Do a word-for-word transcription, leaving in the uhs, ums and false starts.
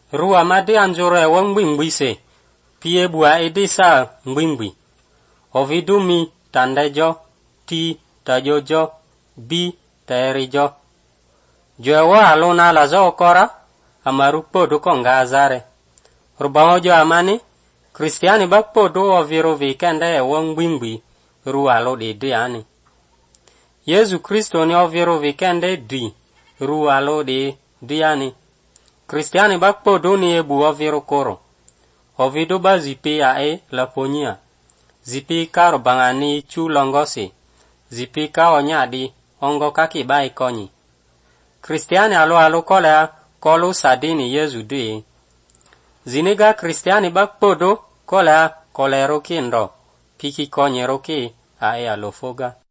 Rua made anjore wangbi se. Pie bua edisa mbimbi. Ovidumi tandejo, ti tajojo, bi taerijo. Joewa alona lazo okora, amarupo dukonga azare. Rubaojo amani, Kristiani bakpo do oviro vikende e wangbi rua lo de de ani. Yesu Kristo ni oviro vikende di rua lo de de ani. Kristiani bakpo do ni ebu oviro koro. Ovido ba zipi a e la ponia. Zipi ka robangani chu longosi. Zipi ka onyadi ongo kaki ba ikonyi. Kristiani alo alo kolea kolu sadini Yesu de. Ziniga Kristiani bakpodo kolea kolero kindo. Piki konye roki a e alo foga.